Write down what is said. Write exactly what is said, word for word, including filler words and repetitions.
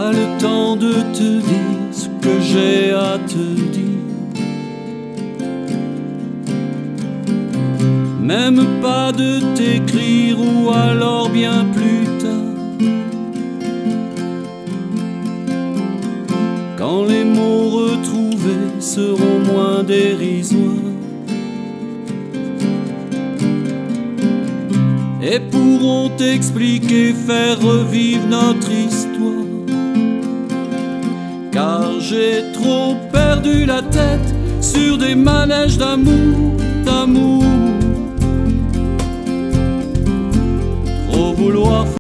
pas le temps de te dire ce que j'ai à te dire, même pas de t'écrire ou alors bien plus tard, quand les mots retrouvés seront moins dérisoires et pourront t'expliquer, faire revivre notre histoire. Car j'ai trop perdu la tête sur des manèges d'amour, d'amour. Trop vouloir